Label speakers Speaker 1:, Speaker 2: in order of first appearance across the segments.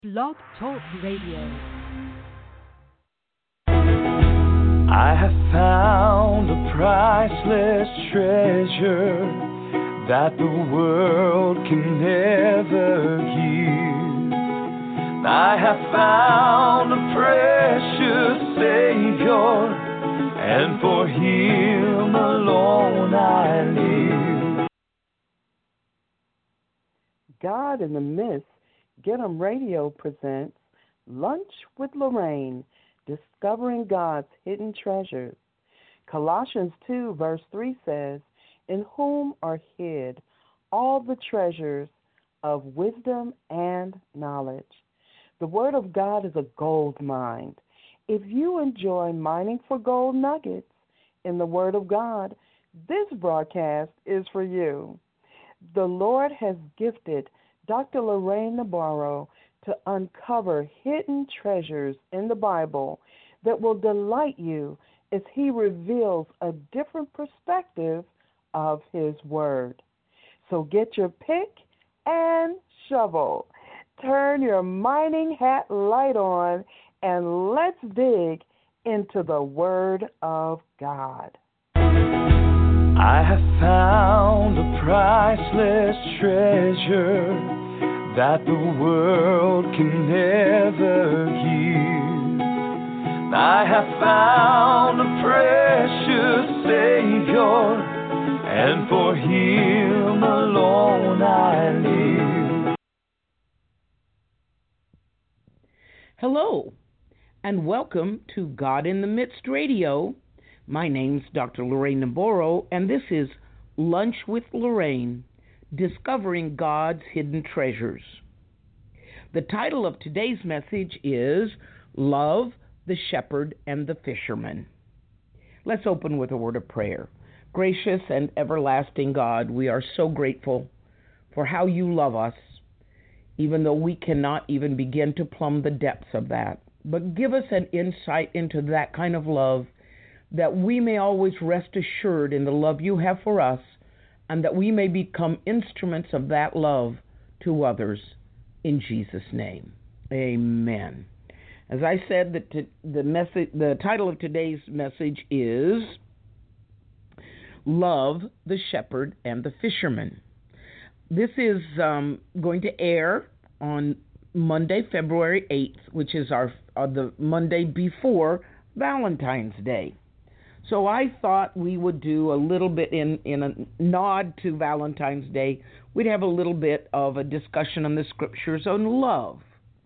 Speaker 1: Blog Talk Radio.
Speaker 2: I have found a priceless treasure that the world can never give. I have found a precious Savior, and for Him alone I live.
Speaker 3: God in the Midst, Get 'em Radio presents Lunch with Lorraine, Discovering God's Hidden Treasures. Colossians 2, verse 3 says, "In whom are hid all the treasures of wisdom and knowledge." The Word of God is a gold mine. If you enjoy mining for gold nuggets in the Word of God, this broadcast is for you. The Lord has gifted Dr. Lorraine Nabarro to uncover hidden treasures in the Bible that will delight you as he reveals a different perspective of his word. So get your pick and shovel. Turn your mining hat light on and let's dig into the Word of God.
Speaker 2: I have found a priceless treasure that the world can never give. I have found a precious Savior, and for Him alone I live.
Speaker 4: Hello, and welcome to God in the Midst Radio. My name's Dr. Lorraine Nabarro, and this is Lunch with Lorraine, Discovering God's Hidden Treasures. The title of today's message is Love, the Shepherd, and the Fisherman. Let's open with a word of prayer. Gracious and everlasting God, we are so grateful for how you love us, even though we cannot even begin to plumb the depths of that. But give us an insight into that kind of love, that we may always rest assured in the love you have for us, and that we may become instruments of that love to others. In Jesus' name, amen. As I said, the title of today's message is Love, the Shepherd, and the Fisherman. This is going to air on Monday, February 8th, which is the Monday before Valentine's Day. So I thought we would do a little bit in a nod to Valentine's Day. We'd have a little bit of a discussion on the scriptures on love.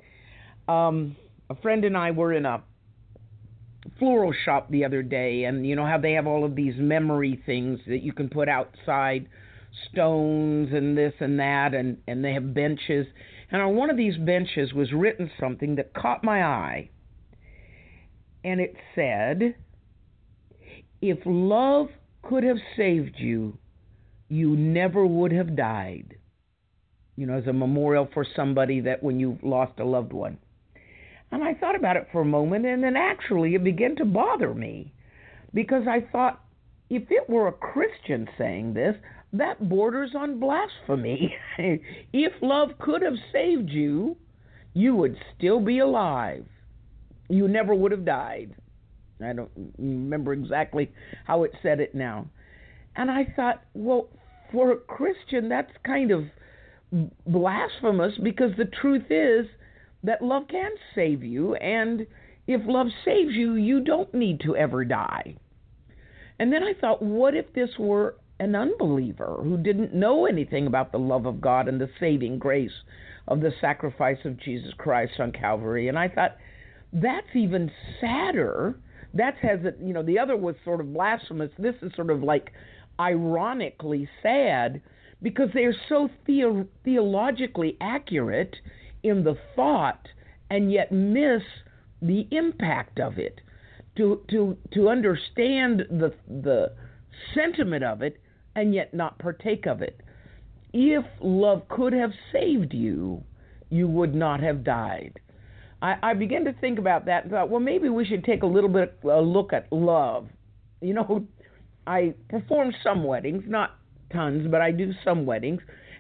Speaker 4: A friend and I were in a floral shop the other day, and you know how they have all of these memory things that you can put outside, stones and this and that, and they have benches. And on one of these benches was written something that caught my eye. And it said, "If love could have saved you, you never would have died." You know, as a memorial for somebody that when you lost a loved one. And I thought about it for a moment, and then actually it began to bother me, because I thought, if it were a Christian saying this, that borders on blasphemy. If love could have saved you, you would still be alive. You never would have died. I don't remember exactly how it said it now. And I thought, well, for a Christian, that's kind of blasphemous, because the truth is that love can save you, and if love saves you, you don't need to ever die. And then I thought, what if this were an unbeliever who didn't know anything about the love of God and the saving grace of the sacrifice of Jesus Christ on Calvary? And I thought, that's even sadder. That has it, you know, the other was sort of blasphemous. This is sort of like ironically sad, because they're so theologically accurate in the thought, and yet miss the impact of it. To understand the sentiment of it, and yet not partake of it. If love could have saved you, you would not have died. I began to think about that and thought, well, maybe we should take a little bit a look at love. You know, I perform some weddings, not tons, but I do some weddings.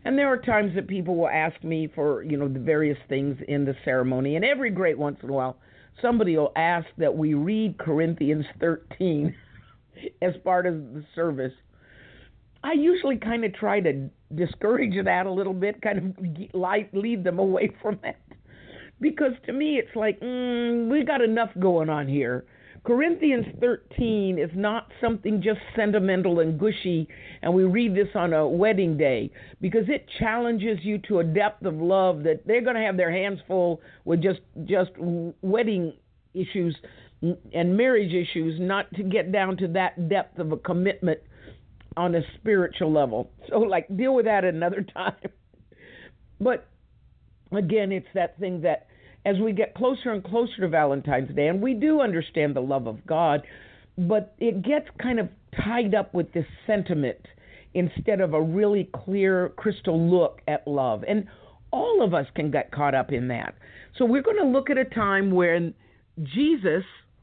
Speaker 4: And there are times that people will ask me for, the various things in the ceremony. And every great once in a while, somebody will ask that we read Corinthians 13 as part of the service. I usually kind of try to discourage that a little bit, kind of lead them away from that. Because to me, it's like, we got enough going on here. Corinthians 13 is not something just sentimental and gushy, and we read this on a wedding day, because it challenges you to a depth of love that they're going to have their hands full with just wedding issues and marriage issues, not to get down to that depth of a commitment on a spiritual level. So, deal with that another time. But, again, it's that thing that as we get closer and closer to Valentine's Day, and we do understand the love of God, but it gets kind of tied up with this sentiment instead of a really clear, crystal look at love. And all of us can get caught up in that. So we're going to look at a time when Jesus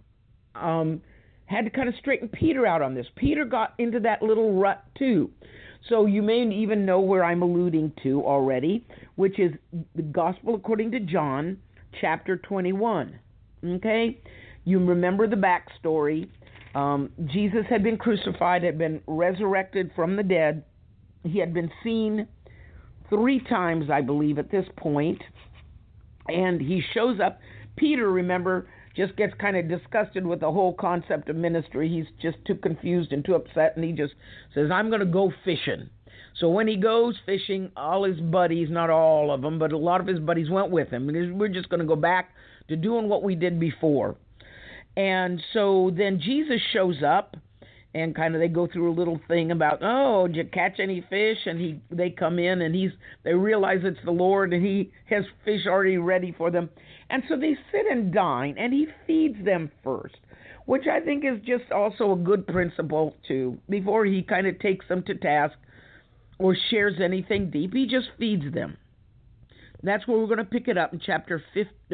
Speaker 4: had to kind of straighten Peter out on this. Peter got into that little rut too. So you may even know where I'm alluding to already, which is the Gospel according to John, chapter 21. Okay? You remember the backstory. Jesus had been crucified, had been resurrected from the dead. He had been seen 3 times, I believe, at this point. And he shows up. Peter, remember, just gets kind of disgusted with the whole concept of ministry. He's just too confused and too upset, and he just says, I'm going to go fishing. So when he goes fishing, all his buddies, not all of them, but a lot of his buddies went with him. Because we're just going to go back to doing what we did before. And so then Jesus shows up, and kind of they go through a little thing about, did you catch any fish? And they come in, and they realize it's the Lord, and he has fish already ready for them. And so they sit and dine, and he feeds them first, which I think is just also a good principle, too. Before he kind of takes them to task or shares anything deep, he just feeds them. That's where we're going to pick it up in chapter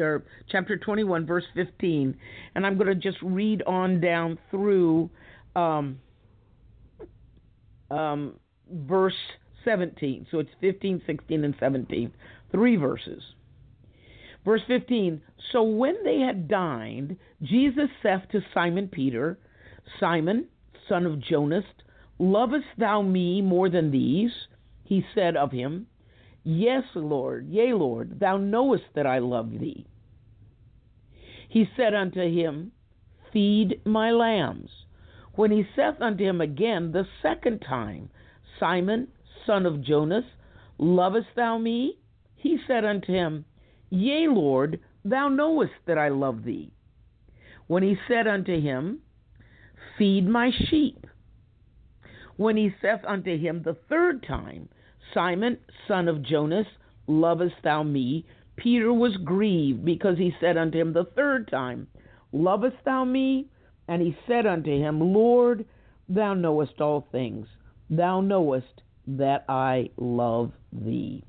Speaker 4: 21, verse 15. And I'm going to just read on down through verse 17. So it's 15, 16, and 17. 3 verses. Verse 15, so when they had dined, Jesus saith to Simon Peter, Simon, son of Jonas, lovest thou me more than these? He said of him, Yes, Lord, yea, Lord, thou knowest that I love thee. He said unto him, Feed my lambs. When he saith unto him again the second time, Simon, son of Jonas, lovest thou me? He said unto him, Yea, Lord, thou knowest that I love thee. When he said unto him, Feed my sheep. When he saith unto him the third time, Simon, son of Jonas, lovest thou me? Peter was grieved, because he said unto him the third time, Lovest thou me? And he said unto him, Lord, thou knowest all things. Thou knowest that I love thee.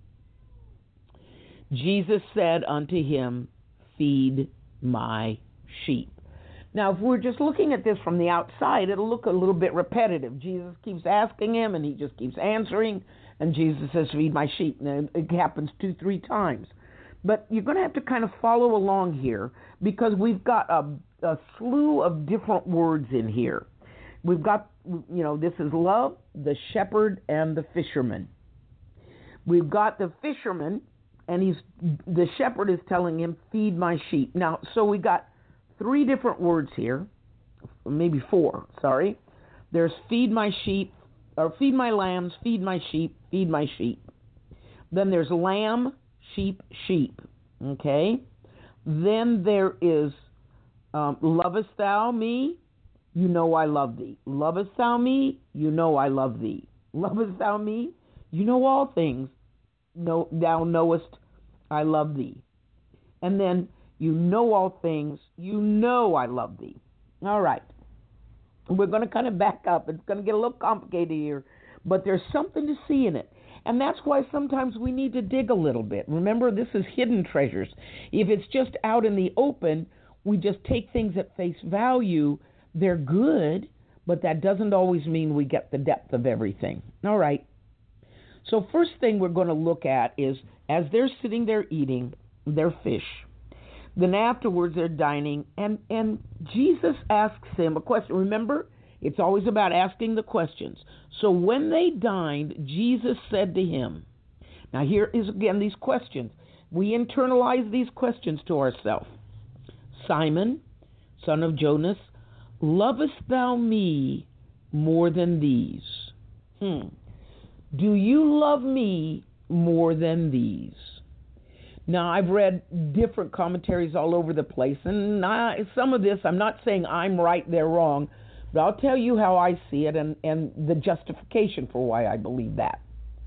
Speaker 4: Jesus said unto him, Feed my sheep. Now, if we're just looking at this from the outside, it'll look a little bit repetitive. Jesus keeps asking him, and he just keeps answering, and Jesus says, Feed my sheep. And it happens 2-3 times. But you're going to have to kind of follow along here, because we've got a slew of different words in here. We've got, this is love, the shepherd, and the fisherman. We've got the fisherman, and the shepherd is telling him, Feed my sheep. Now, so we got 3 different words here, maybe 4, sorry. There's feed my sheep, or feed my lambs, feed my sheep, feed my sheep. Then there's lamb, sheep, sheep, okay? Then there is lovest thou me? You know I love thee. Lovest thou me? You know I love thee. Lovest thou me? You know all things. No, thou knowest I love thee. And then, you know all things. You know I love thee. All right. We're going to kind of back up. It's going to get a little complicated here, but there's something to see in it. And that's why sometimes we need to dig a little bit. Remember, this is hidden treasures. If it's just out in the open, we just take things at face value. They're good, but that doesn't always mean we get the depth of everything. All right. So first thing we're going to look at is as they're sitting there eating their fish, then afterwards they're dining, and Jesus asks him a question. Remember, it's always about asking the questions. So when they dined, Jesus said to him, now here is again these questions. We internalize these questions to ourselves. Simon, son of Jonas, lovest thou me more than these? Do you love me more than these? Now, I've read different commentaries all over the place, and some of this, I'm not saying I'm right, they're wrong, but I'll tell you how I see it and the justification for why I believe that.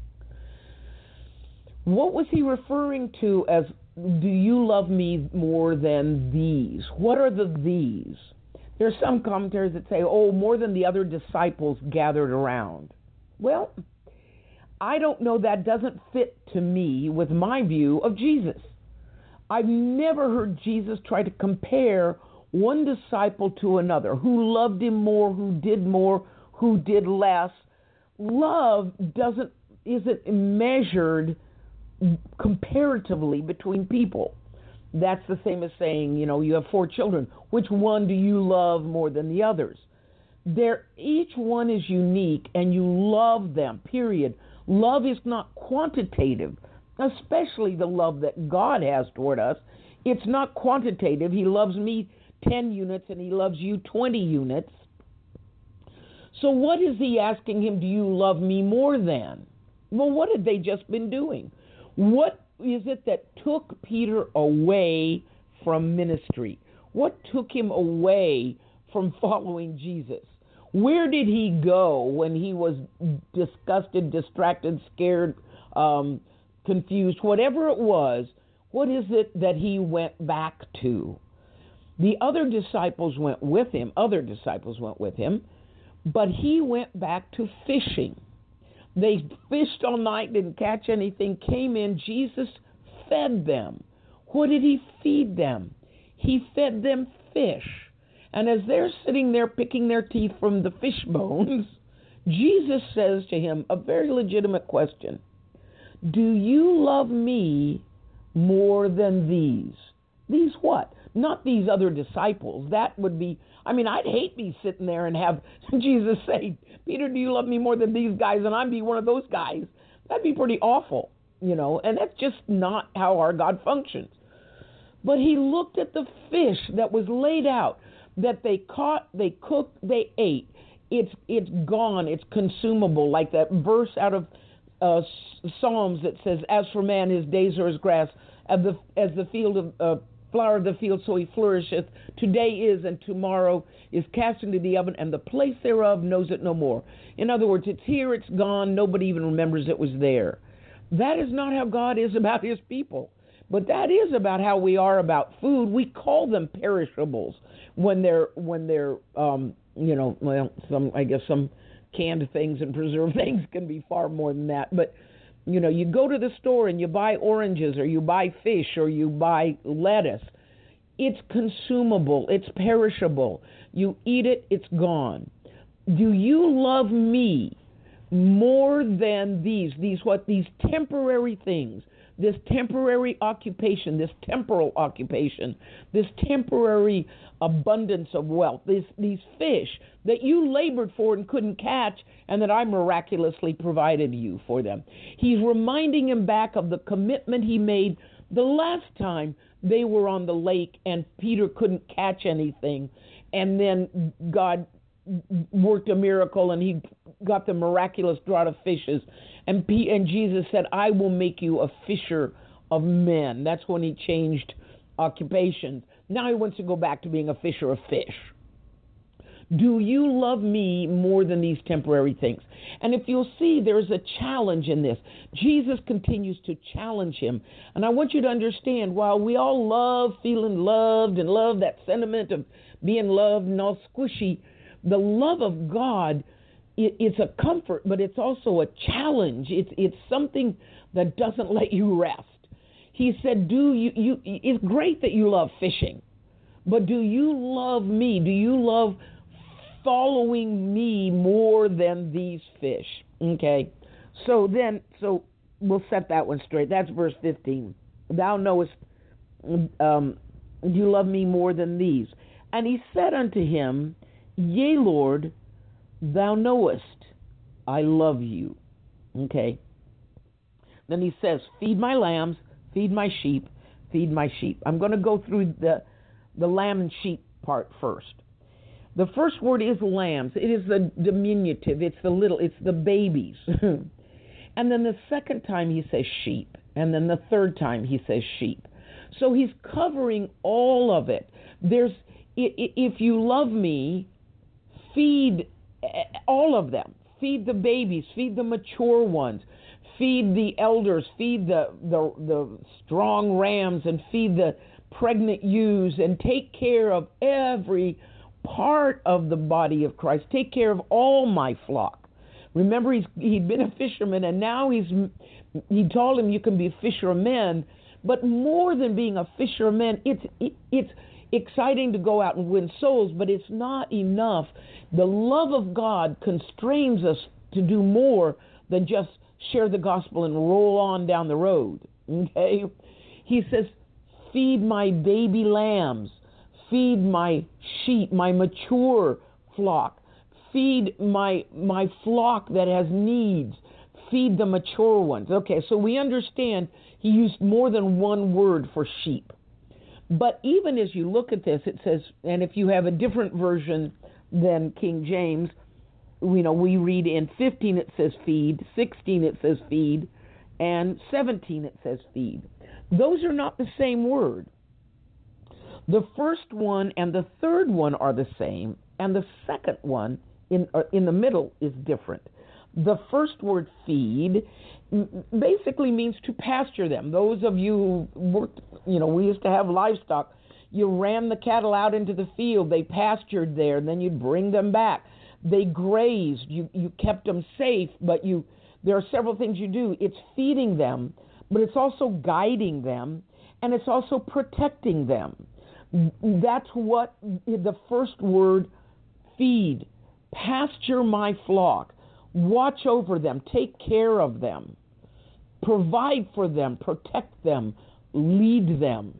Speaker 4: What was he referring to as, do you love me more than these? What are the these? There are some commentaries that say, more than the other disciples gathered around. Well, I don't know, that doesn't fit to me with my view of Jesus. I've never heard Jesus try to compare one disciple to another, who loved him more, who did less. Love isn't measured comparatively between people. That's the same as saying, you have 4 children. Which one do you love more than the others? Each one is unique, and you love them, period. Love is not quantitative, especially the love that God has toward us. It's not quantitative. He loves me 10 units, and he loves you 20 units. So what is he asking him, do you love me more than? Well, what had they just been doing? What is it that took Peter away from ministry? What took him away from following Jesus? Where did he go when he was disgusted, distracted, scared, confused, whatever it was? What is it that he went back to? The other disciples went with him, but he went back to fishing. They fished all night, didn't catch anything, came in, Jesus fed them. What did he feed them? He fed them fish. And as they're sitting there picking their teeth from the fish bones, Jesus says to him a very legitimate question. Do you love me more than these? These what? Not these other disciples. That would be, I'd hate me sitting there and have Jesus say, Peter, do you love me more than these guys? And I'd be one of those guys. That'd be pretty awful, and that's just not how our God functions. But he looked at the fish that was laid out, that they caught, they cooked, they ate. It's gone, it's consumable, like that verse out of Psalms that says, as for man, his days are as grass, as the field of flower of the field, so he flourisheth. Today is, and tomorrow is cast into the oven, and the place thereof knows it no more. In other words, it's here, it's gone, nobody even remembers it was there. That is not how God is about his people. But that is about how we are about food. We call them perishables when they're some canned things and preserved things can be far more than that. But you go to the store and you buy oranges or you buy fish or you buy lettuce. It's consumable. It's perishable. You eat it, it's gone. Do you love me more than these temporary things? This temporary occupation, this temporal occupation, this temporary abundance of wealth, these fish that you labored for and couldn't catch, and that I miraculously provided you for them. He's reminding him back of the commitment he made the last time they were on the lake and Peter couldn't catch anything, and then God worked a miracle and he got the miraculous draught of fishes. And Jesus said, I will make you a fisher of men. That's when he changed occupations. Now he wants to go back to being a fisher of fish. Do you love me more than these temporary things? And if you'll see, there's a challenge in this. Jesus continues to challenge him. And I want you to understand, while we all love feeling loved and love that sentiment of being loved and all squishy, the love of God, it's a comfort, but it's also a challenge. It's something that doesn't let you rest. He said, it's great that you love fishing, but do you love me? Do you love following me more than these fish? Okay, So we'll set that one straight. That's verse 15. Thou knowest, you love me more than these. And he said unto him, Yea, Lord, thou knowest I love you. Okay. Then he says, feed my lambs, feed my sheep, feed my sheep. I'm going to go through the lamb and sheep part first. The first word is lambs. It is the diminutive. It's the babies. And then the second time he says sheep. And then the third time he says sheep. So he's covering all of it. If you love me, feed all of them. Feed the babies, feed the mature ones, feed the elders, feed the strong rams, and feed the pregnant ewes, and take care of every part of the body of Christ. Take care of all my flock. Remember, he'd been a fisherman, and now he told him you can be a fisher of men, but more than being a fisher of men, it's exciting to go out and win souls, but it's not enough. The love of God constrains us to do more than just share the gospel and roll on down the road. Okay? He says, feed my baby lambs, feed my sheep, my mature flock, feed my flock that has needs, feed the mature ones. Okay, so we understand he used more than one word for sheep. But even as you look at this, it says, and if you have a different version than King James, we read in 15 it says feed, 16 it says feed, and 17 it says feed. Those are not the same word. The first one and the third one are the same, and the second one in the middle is different. The first word, feed, basically means to pasture them. Those of you who worked, we used to have livestock. You ran the cattle out into the field. They pastured there, and then you'd bring them back. They grazed. You kept them safe, but there are several things you do. It's feeding them, but it's also guiding them, and it's also protecting them. That's what the first word, feed, pasture my flock. Watch over them, take care of them, provide for them, protect them, lead them.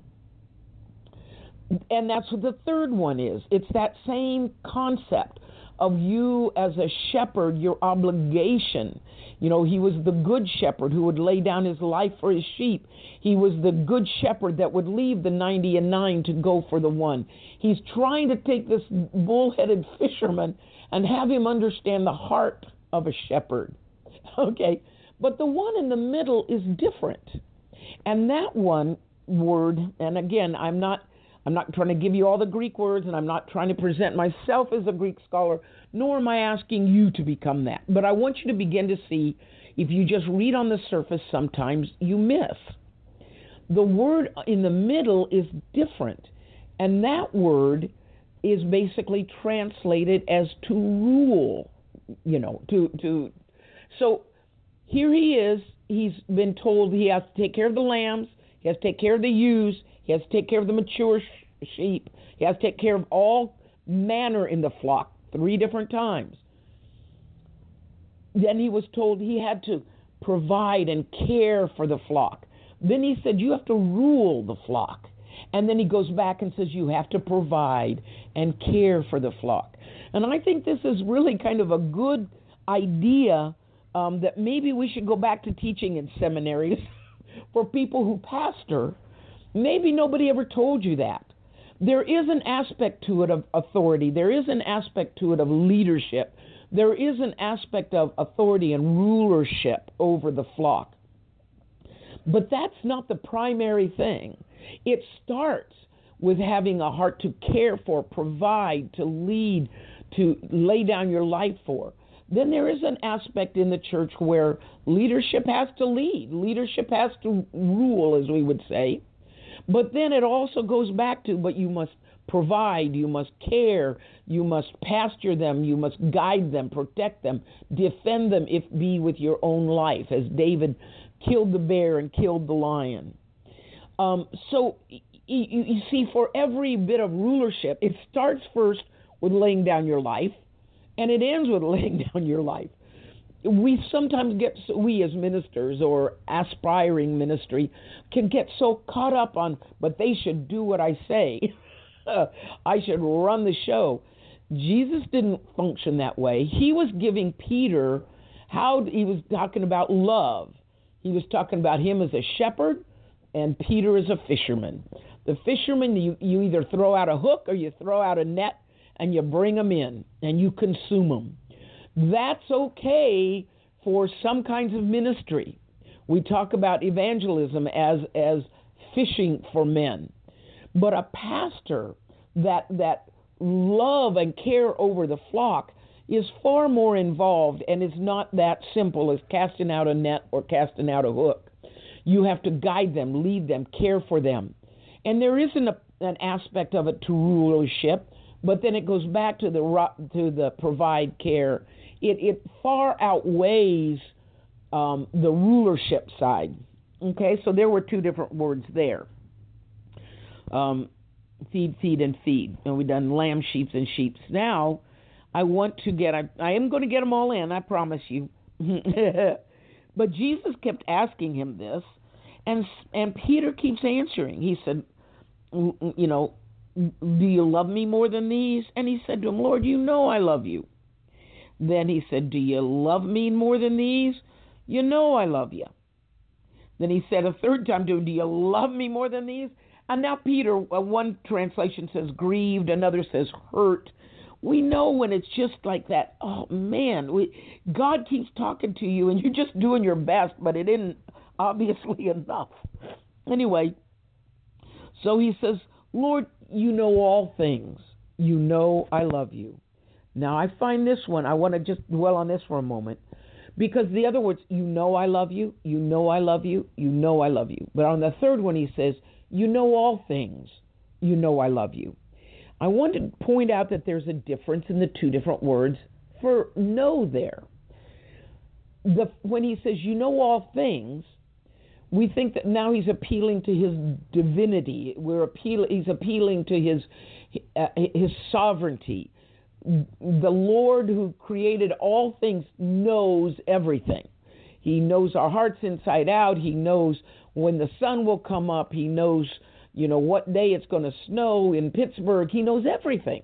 Speaker 4: And that's what the third one is. It's that same concept of you as a shepherd, your obligation. He was the good shepherd who would lay down his life for his sheep. He was the good shepherd that would leave the 99 to go for the one. He's trying to take this bullheaded fisherman and have him understand the heart of a shepherd. Okay, but the one in the middle is different. And that one word, and again, I'm not trying to give you all the Greek words, and I'm not trying to present myself as a Greek scholar, nor am I asking you to become that. But I want you to begin to see, if you just read on the surface, sometimes you miss. The word in the middle is different, and that word is basically translated as to rule. So here he is. He's been told he has to take care of the lambs, he has to take care of the ewes, he has to take care of the mature sheep, he has to take care of all manner in the flock 3 different times. Then he was told he had to provide and care for the flock. Then he said you have to rule the flock. And then he goes back and says you have to provide and care for the flock. And I think this is really kind of a good idea that maybe we should go back to teaching in seminaries for people who pastor. Maybe nobody ever told you that. There is an aspect to it of authority. There is an aspect to it of leadership. There is an aspect of authority and rulership over the flock. But that's not the primary thing. It starts with having a heart to care for, provide, to lead, to lay down your life for. Then there is an aspect in the church where leadership has to lead. Leadership has to rule, as we would say. But then it also goes back to, but you must provide, you must care, you must pasture them, you must guide them, protect them, defend them, if be with your own life, as David killed the bear and killed the lion. So you see, for every bit of rulership, it starts first with laying down your life, and it ends with laying down your life. we sometimes we as ministers or aspiring ministry can get so caught up on, but they should do what I say. I should run the show. Jesus didn't function that way. He was giving Peter he was talking about love. He was talking about him as a shepherd and Peter as a fisherman. The fisherman, you either throw out a hook or you throw out a net and you bring them in and you consume them. That's okay for some kinds of ministry. We talk about evangelism as fishing for men. But a pastor that love and care over the flock is far more involved, and it's not that simple as casting out a net or casting out a hook. You have to guide them, lead them, care for them. And there isn't an aspect of it to rulership, but then it goes back to the provide care. It far outweighs the rulership side. Okay, so there were two different words there. Feed, and feed. And we've done lamb, sheep, and sheep. Now, I want to I am going to get them all in, I promise you. But Jesus kept asking him this, and Peter keeps answering. He said, do you love me more than these? And he said to him, Lord, you know I love you. Then he said, do you love me more than these? You know I love you. Then he said a third time to him, do you love me more than these? And now Peter, one translation says grieved, another says hurt. We know when it's just like that, oh man, God keeps talking to you and you're just doing your best, but it isn't obviously enough. Anyway, so he says, Lord, you know all things. You know I love you. Now I find this one, I want to just dwell on this for a moment, because the other words, you know I love you, you know I love you, you know I love you. But on the third one he says, you know all things, you know I love you. I want to point out that there's a difference in the two different words for know there. When he says, you know all things, we think that now he's appealing to his divinity. He's appealing to his sovereignty. The Lord who created all things knows everything. He knows our hearts inside out. He knows when the sun will come up. He knows, what day it's going to snow in Pittsburgh. He knows everything.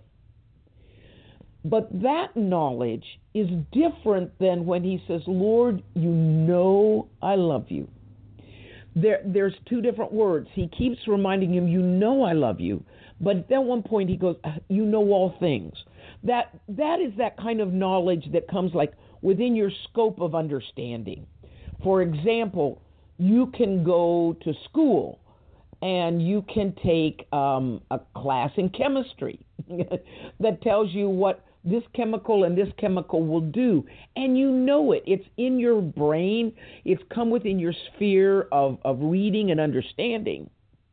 Speaker 4: But that knowledge is different than when he says, Lord, you know I love you. There's two different words. He keeps reminding him, you know I love you. But at one point he goes, you know all things. That is that kind of knowledge that comes like within your scope of understanding. For example, you can go to school and you can take a class in chemistry that tells you what this chemical and this chemical will do. And you know it. It's in your brain. It's come within your sphere of reading and understanding.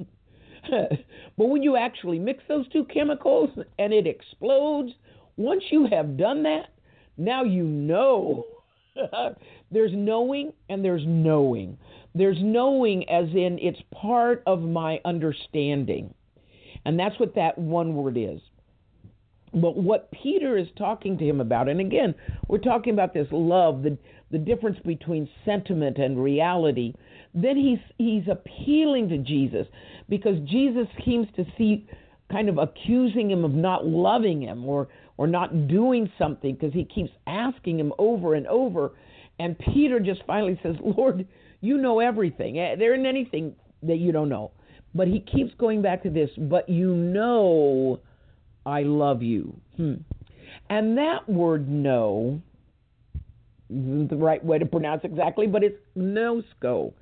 Speaker 4: But when you actually mix those two chemicals and it explodes, once you have done that, now you know. There's knowing and there's knowing. There's knowing as in it's part of my understanding. And that's what that one word is. But what Peter is talking to him about, and again, we're talking about this love, the difference between sentiment and reality. Then he's appealing to Jesus because Jesus seems to see kind of accusing him of not loving him or not doing something because he keeps asking him over and over. And Peter just finally says, Lord, you know everything. There isn't anything that you don't know. But he keeps going back to this, but you know I love you. And that word know isn't the right way to pronounce exactly, but it's gnosko.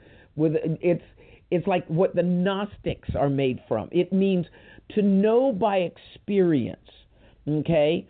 Speaker 4: It's like what the Gnostics are made from. It means to know by experience. Okay?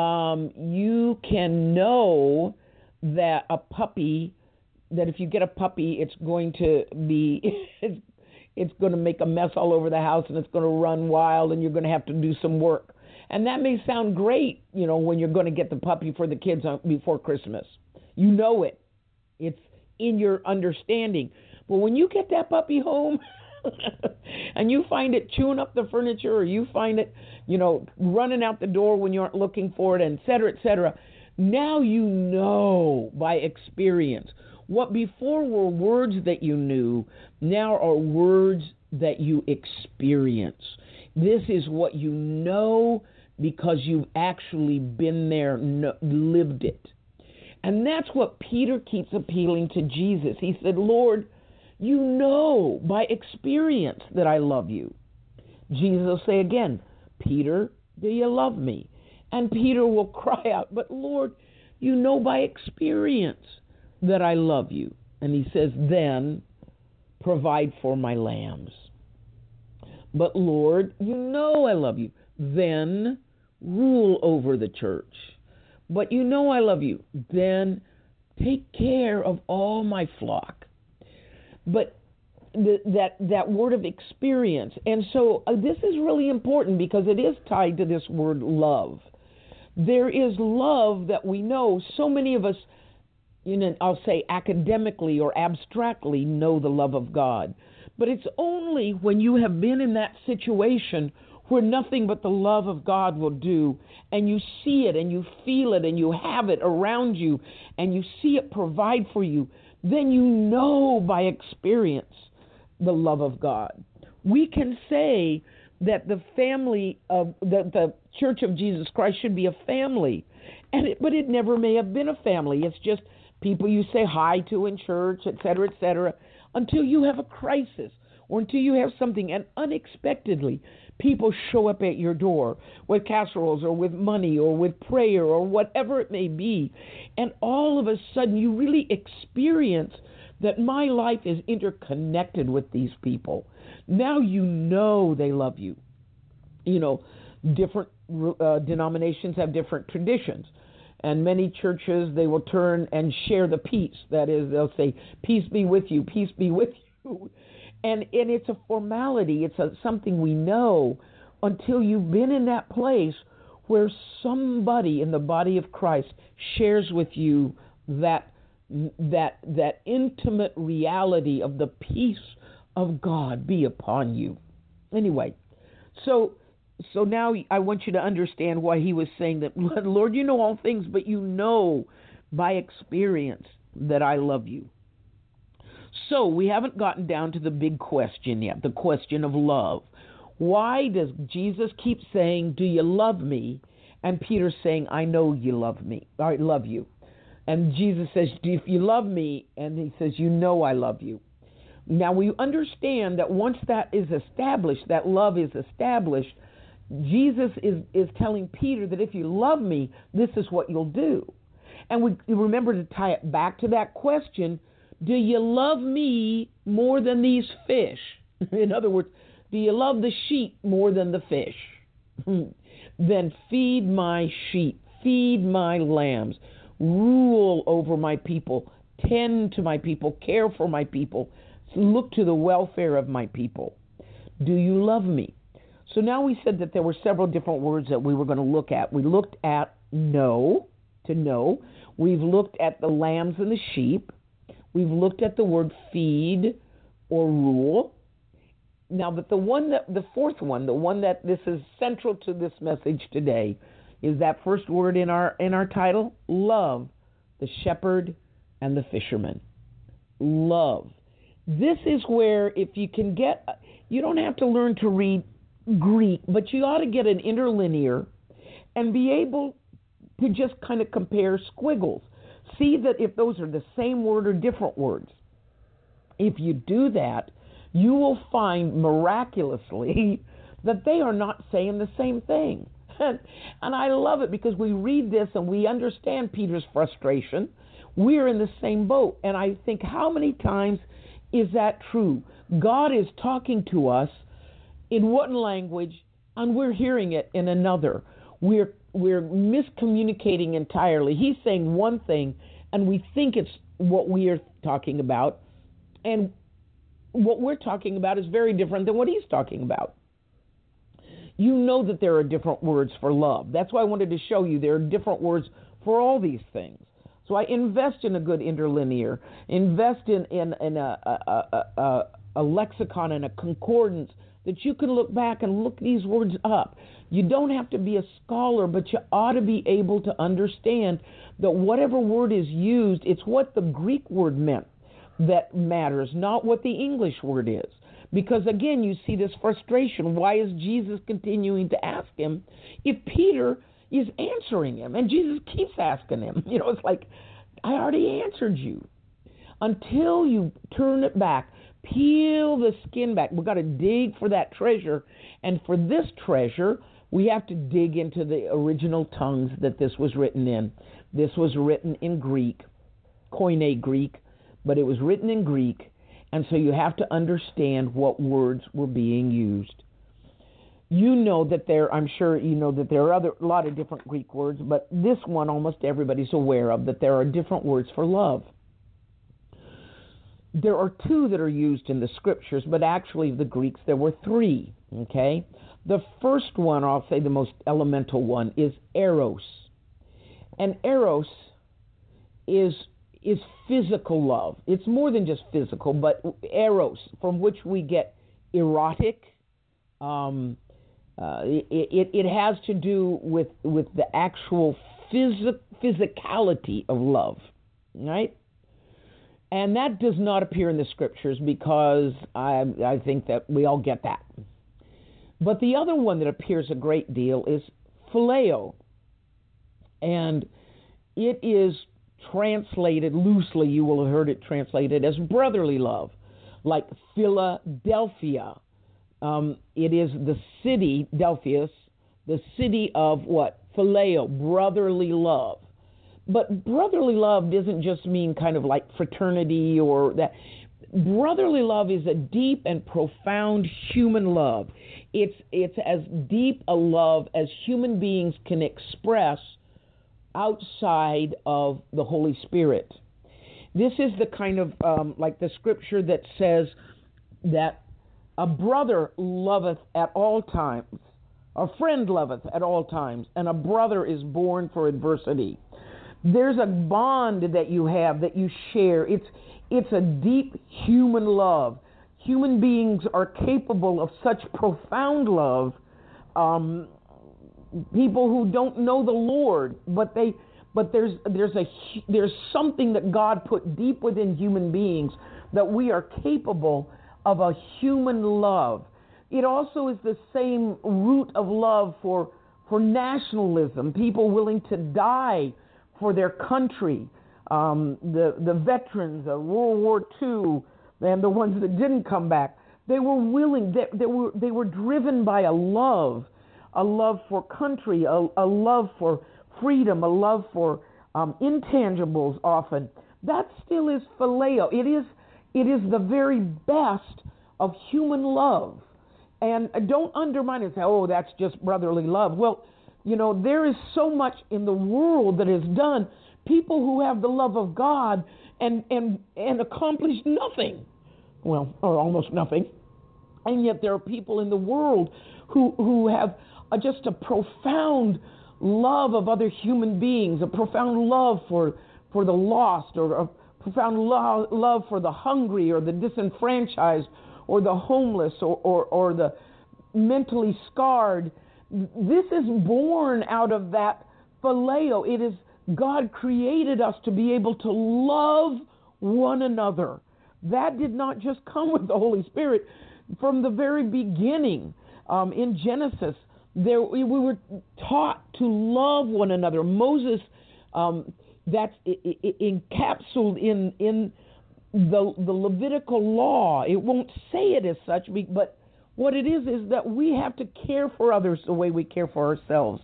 Speaker 4: You can know that a puppy, that if you get a puppy, it's going to be, it's going to make a mess all over the house and it's going to run wild and you're going to have to do some work. And that may sound great, when you're going to get the puppy for the kids before Christmas. You know it. It's in your understanding. But when you get that puppy home and you find it chewing up the furniture or you find it, running out the door when you aren't looking for it, et cetera, Now you know by experience. What before were words that you knew, now are words that you experience. This is what you know because you've actually been there, lived it. And that's what Peter keeps appealing to Jesus. He said, Lord, you know by experience that I love you. Jesus will say again, Peter, do you love me? And Peter will cry out, but Lord, you know by experience that I love you. And he says, then provide for my lambs. But Lord, you know I love you. Then rule over the church. But you know I love you. Then take care of all my flock. But that word of experience. And so this is really important because it is tied to this word love. There is love that we know. So many of us, I'll say academically or abstractly know the love of God. But it's only when you have been in that situation where nothing but the love of God will do, and you see it and you feel it and you have it around you and you see it provide for you, then you know by experience the love of God. We can say that the family of the Church of Jesus Christ should be a family, but it never may have been a family. It's just people you say hi to in church, et cetera, until you have a crisis or until you have something, and unexpectedly people show up at your door with casseroles or with money or with prayer or whatever it may be, and all of a sudden you really experience that my life is interconnected with these people. Now you know they love you. Different denominations have different traditions. And many churches, they will turn and share the peace. That is, they'll say, peace be with you, peace be with you. And it's a formality. It's something we know until you've been in that place where somebody in the body of Christ shares with you that intimate reality of the peace of God be upon you. Anyway, so now I want you to understand why he was saying that, Lord, you know all things, but you know by experience that I love you. So we haven't gotten down to the big question yet, the question of love. Why does Jesus keep saying, do you love me? And Peter saying, I know you love me. I love you. And Jesus says, if you love me, and he says, you know I love you. Now we understand that once that is established, that love is established, Jesus is telling Peter that if you love me, this is what you'll do. And we remember to tie it back to that question, do you love me more than these fish? In other words, do you love the sheep more than the fish? Then feed my sheep, feed my lambs, rule over my people, tend to my people, care for my people, look to the welfare of my people. Do you love me? So now we said that there were several different words that we were going to look at. We looked at know, to know. We've looked at the lambs and the sheep. We've looked at the word feed or rule. Now, but the fourth one, the one that this is central to this message today, is that first word in our title, love, the shepherd and the fisherman. Love. This is where if you can you don't have to learn to read Greek, but you ought to get an interlinear and be able to just kind of compare squiggles. See that if those are the same word or different words. If you do that, you will find miraculously that they are not saying the same thing. And I love it because we read this and we understand Peter's frustration. We're in the same boat. And I think, how many times is that true? God is talking to us in one language and we're hearing it in another. We're miscommunicating entirely. He's saying one thing and we think it's what we are talking about, and what we're talking about is very different than what he's talking about. You know that there are different words for love. That's why I wanted to show you there are different words for all these things. So I invest in a good interlinear, invest in a lexicon and a concordance that you can look back and look these words up. You don't have to be a scholar, but you ought to be able to understand that whatever word is used, it's what the Greek word meant that matters, not what the English word is. Because again, you see this frustration. Why is Jesus continuing to ask him if Peter is answering him? And Jesus keeps asking him. It's like, I already answered you. Until you turn it back, peel the skin back. We've got to dig for that treasure. And for this treasure, we have to dig into the original tongues that this was written in. This was written in Greek, Koine Greek, but it was written in Greek. And so you have to understand what words were being used. I'm sure you know that there are a lot of different Greek words, but this one almost everybody's aware of, that there are different words for love. There are 2 that are used in the scriptures, but actually the Greeks, there were 3, okay? The first one, I'll say the most elemental one, is eros. And eros is physical love. It's more than just physical, but eros, from which we get erotic. It has to do with the actual physicality of love, right? And that does not appear in the scriptures because I think that we all get that. But the other one that appears a great deal is phileo. And it is translated loosely, you will have heard it translated as brotherly love, like Philadelphia. It is the city, Delphius, the city of what? Phileo, brotherly love. But brotherly love doesn't just mean kind of like fraternity or that. Brotherly love is a deep and profound human love. It's as deep a love as human beings can express outside of the Holy Spirit. This is the kind of, like the scripture that says that a brother loveth at all times, a friend loveth at all times, and a brother is born for adversity. There's a bond that you have, that you share. It's a deep human love. Human beings are capable of such profound love. People who don't know the Lord, but there's something that God put deep within human beings that we are capable of a human love. It also is the same root of love for nationalism, people willing to die for their country, the veterans of World War II and the ones that didn't come back. They were willing, they were driven by a love for country, a love for freedom, a love for intangibles often. That still is phileo. It is the very best of human love. And don't undermine it and say, oh, that's just brotherly love. Well, there is so much in the world that is done. People who have the love of God and accomplish nothing. Well, or almost nothing. And yet there are people in the world who have just a profound love of other human beings, a profound love for the lost, or a profound love for the hungry or the disenfranchised or the homeless or the mentally scarred. This is born out of that phileo. It is God created us to be able to love one another. That did not just come with the Holy Spirit. From the very beginning, in Genesis, we were taught to love one another. Moses, that's encapsulated in the Levitical law. It won't say it as such, but what it is that we have to care for others the way we care for ourselves.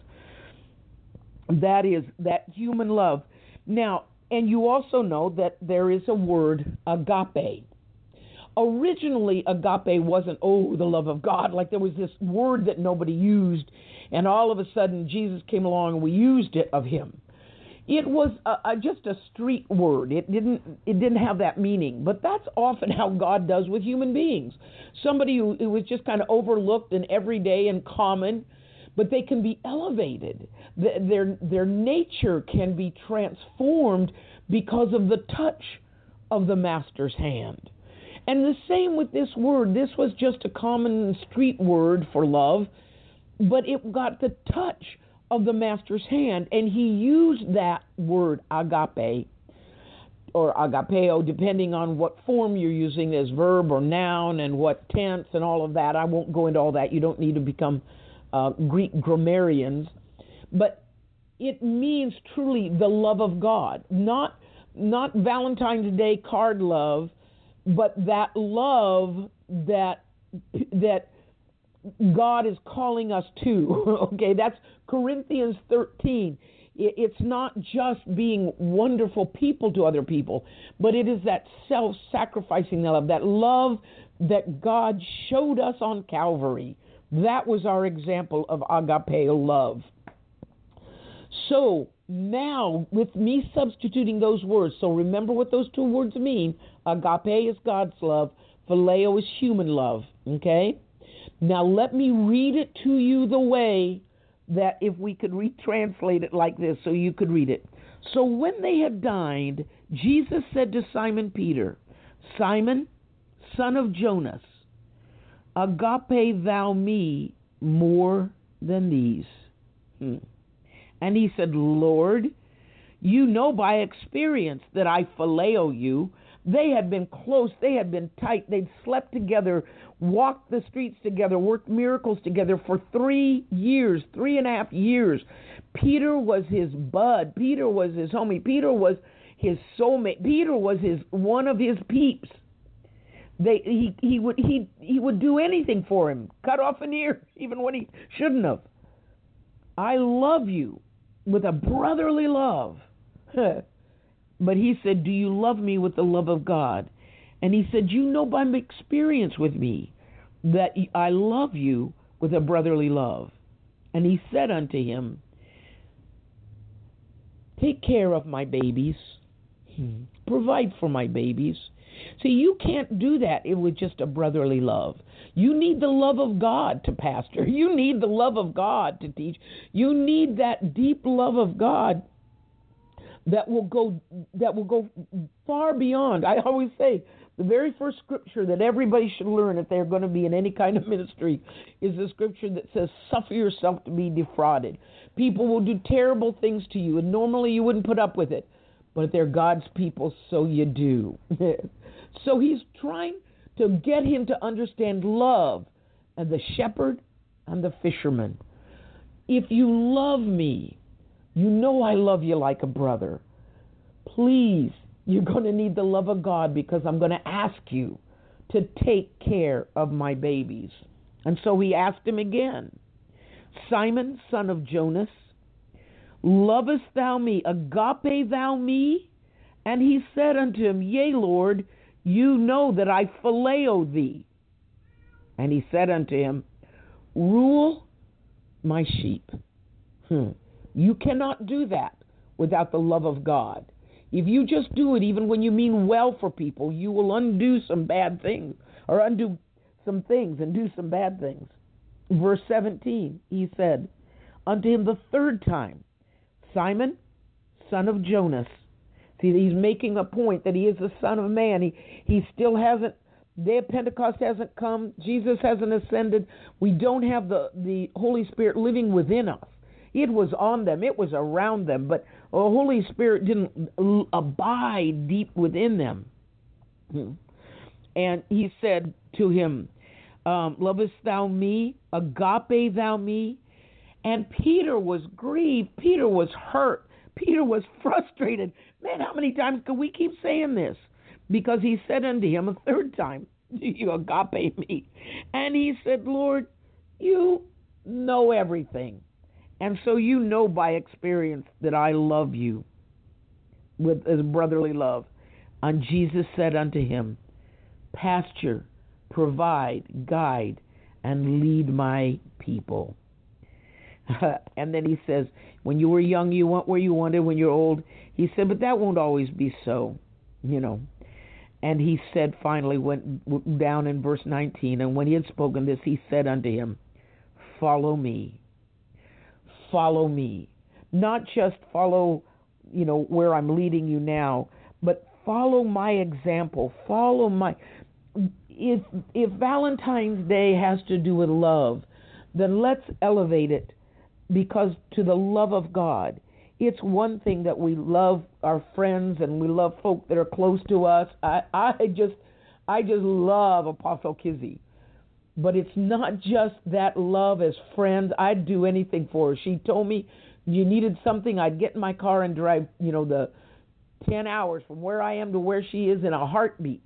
Speaker 4: That is that human love. Now, and you also know that there is a word, agape. Originally, agape wasn't, the love of God. Like there was this word that nobody used, and all of a sudden Jesus came along and we used it of him. It was just a street word. It didn't have that meaning. But that's often how God does with human beings. Somebody who was just kind of overlooked and everyday and common, but they can be elevated. Their nature can be transformed because of the touch of the Master's hand. And the same with this word. This was just a common street word for love, but it got the touch of the master's hand, and he used that word agape or agapeo, depending on what form you're using as verb or noun and what tense and all of that. I won't go into all that. You don't need to become Greek grammarians. But it means truly the love of God, not Valentine's Day card love, but that love that God is calling us to. Okay, that's Corinthians 13. It's not just being wonderful people to other people, but it is that self-sacrificing love, that love that God showed us on Calvary. That was our example of agapeo love. So now, with me substituting those words, so remember what those two words mean. Agape is God's love. Phileo is human love. Okay? Now let me read it to you the way that if we could retranslate it like this so you could read it. So when they had dined, Jesus said to Simon Peter, Simon, son of Jonas, agape thou me more than these? And he said, Lord, you know by experience that I phileo you. They had been close. They had been tight. They'd slept together, walked the streets together, worked miracles together for 3 years, 3.5 years. Peter was his bud. Peter was his homie. Peter was his soulmate. Peter was one of his peeps. He would do anything for him, cut off an ear, even when he shouldn't have. I love you with a brotherly love. But he said, do you love me with the love of God? And he said, you know by experience with me that I love you with a brotherly love. And he said unto him, take care of my babies. Provide for my babies. See, you can't do it with just a brotherly love. You need the love of God to pastor. You need the love of God to teach. You need that deep love of God that will go far beyond. I always say the very first scripture that everybody should learn if they're going to be in any kind of ministry is the scripture that says, suffer yourself to be defrauded. People will do terrible things to you, and normally you wouldn't put up with it, but they're God's people, so you do. So he's trying to get him to understand love and the shepherd and the fisherman. If you love me, you know I love you like a brother. Please, you're going to need the love of God because I'm going to ask you to take care of my babies. And so he asked him again, Simon, son of Jonas, lovest thou me? Agape thou me? And he said unto him, yea, Lord, you know that I phileo thee. And he said unto him, rule my sheep. You cannot do that without the love of God. If you just do it, even when you mean well for people, you will undo some bad things, or undo some things and do some bad things. Verse 17, he said unto him the third time, Simon, son of Jonas. See, he's making a point that he is the Son of Man. He still hasn't, day of Pentecost hasn't come. Jesus hasn't ascended. We don't have the Holy Spirit living within us. It was on them. It was around them. But the Holy Spirit didn't abide deep within them. And he said to him, lovest thou me? Agape thou me? And Peter was grieved. Peter was hurt. Peter was frustrated. Man, how many times can we keep saying this? Because he said unto him a third time, do you agape me? And he said, Lord, you know everything. And so you know by experience that I love you with a brotherly love. And Jesus said unto him, pasture, provide, guide, and lead my people. And then he says, when you were young, you went where you wanted. When you're old, he said, but that won't always be so, you know. And he said, finally, went down in verse 19, and when he had spoken this, he said unto him, follow me. Follow me. Not just follow, you know, where I'm leading you now, but follow my example. if Valentine's Day has to do with love, then let's elevate it because to the love of God. It's one thing that we love our friends and we love folk that are close to us. I just love Apostle Kizzy. But it's not just that love as friends. I'd do anything for her. She told me you needed something, I'd get in my car and drive, the 10 hours from where I am to where she is in a heartbeat.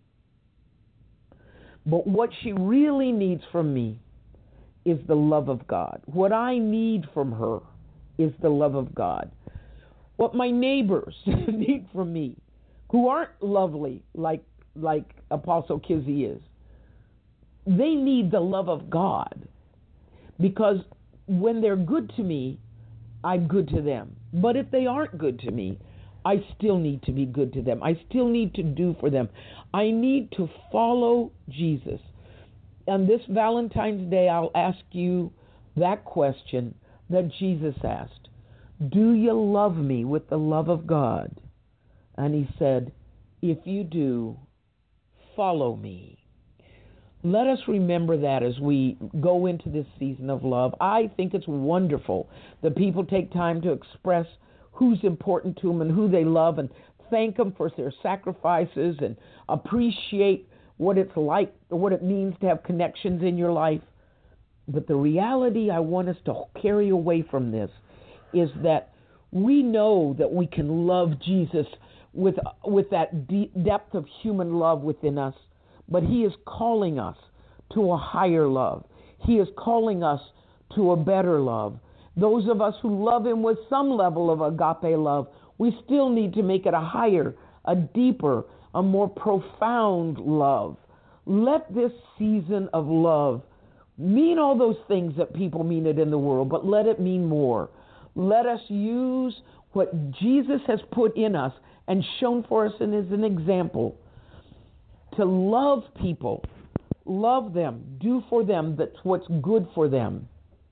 Speaker 4: But what she really needs from me is the love of God. What I need from her is the love of God. What my neighbors need from me, who aren't lovely like Apostle Kizzy is, they need the love of God. Because when they're good to me, I'm good to them. But if they aren't good to me, I still need to be good to them. I still need to do for them. I need to follow Jesus. On this Valentine's Day, I'll ask you that question that Jesus asked. Do you love me with the love of God? And he said, if you do, follow me. Let us remember that as we go into this season of love. I think it's wonderful that people take time to express who's important to them and who they love and thank them for their sacrifices and appreciate what it's like, what it means to have connections in your life. But the reality I want us to carry away from this is that we know that we can love Jesus with that deep depth of human love within us. But he is calling us to a higher love. He is calling us to a better love. Those of us who love him with some level of agape love, we still need to make it a higher, a deeper, a more profound love. Let this season of love mean all those things that people mean it in the world, but let it mean more. Let us use what Jesus has put in us and shown for us and as an example to love people, love them, do for them that's what's good for them.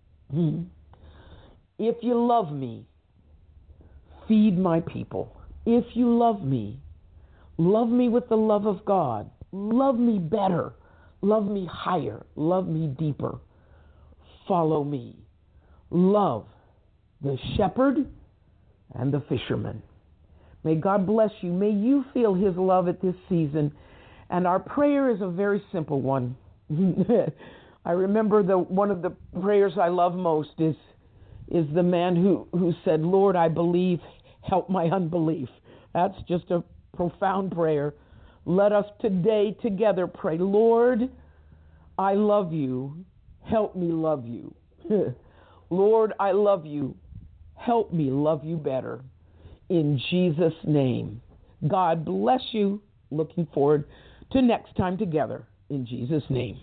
Speaker 4: If you love me, feed my people. If you love me with the love of God. Love me better. Love me higher. Love me deeper. Follow me. Love the shepherd and the fisherman. May God bless you. May you feel his love at this season. And our prayer is a very simple one. I remember one of the prayers I love most is the man who said, Lord, I believe, help my unbelief. That's just a profound prayer. Let us today together pray, Lord, I love you. Help me love you. Lord, I love you. Help me love you better. In Jesus' name. God bless you. Looking forward to next time together. In Jesus' name.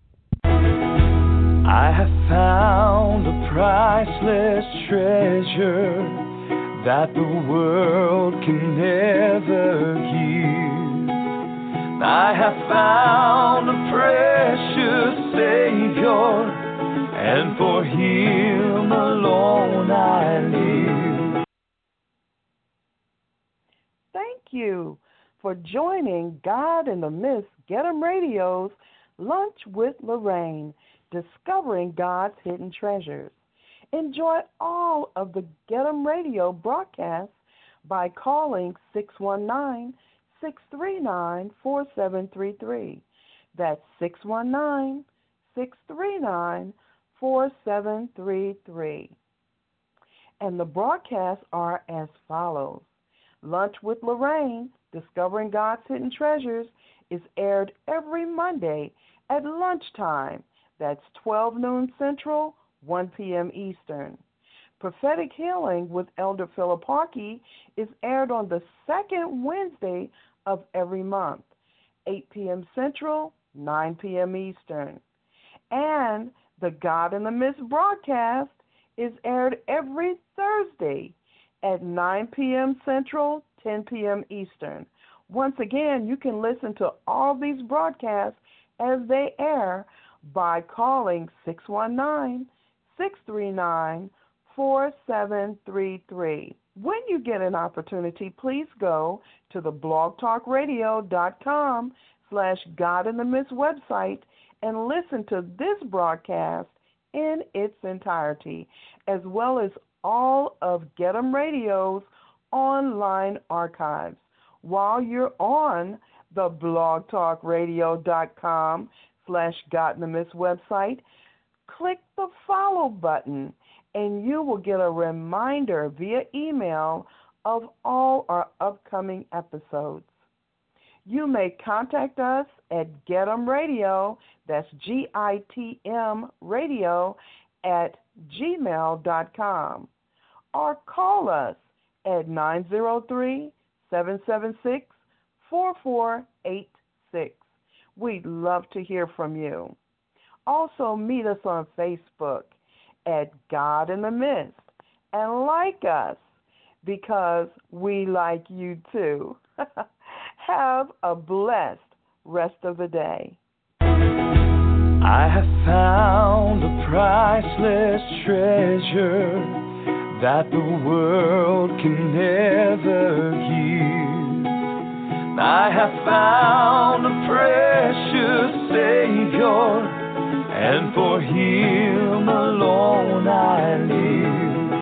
Speaker 2: I have found a priceless treasure that the world can never give. I have found a precious Savior, and for him alone I live.
Speaker 3: Thank you for joining God in the Mist Get 'em Radio's Lunch with Lorraine, discovering God's hidden treasures. Enjoy all of the Get 'em Radio broadcasts by calling 619-639-4733. That's 619-639-4733. And the broadcasts are as follows. Lunch with Lorraine, Discovering God's Hidden Treasures, is aired every Monday at lunchtime. That's 12 noon Central, 1 p.m. Eastern. Prophetic Healing with Elder Philip Harkey is aired on the second Wednesday of every month, 8 p.m. Central, 9 p.m. Eastern. And the God in the Mist broadcast is aired every Thursday at 9 p.m. Central, 10 p.m. Eastern. Once again, you can listen to all these broadcasts as they air by calling 619-639-4733. When you get an opportunity, please go to the blogtalkradio.com God in the Midst website and listen to this broadcast in its entirety, as well as all of Get 'em Radio's online archives. While you're on the blogtalkradio.com/God in the Midst website, click the follow button and you will get a reminder via email of all our upcoming episodes. You may contact us at GetEm Radio, that's GITM Radio, at gmail.com, or call us at 903-776-4486. We'd love to hear from you. Also, meet us on Facebook at God in the Midst and like us because we like you too. Have a blessed rest of the day.
Speaker 2: I have found a priceless treasure that the world can never give. I have found a precious Savior, and for Him alone I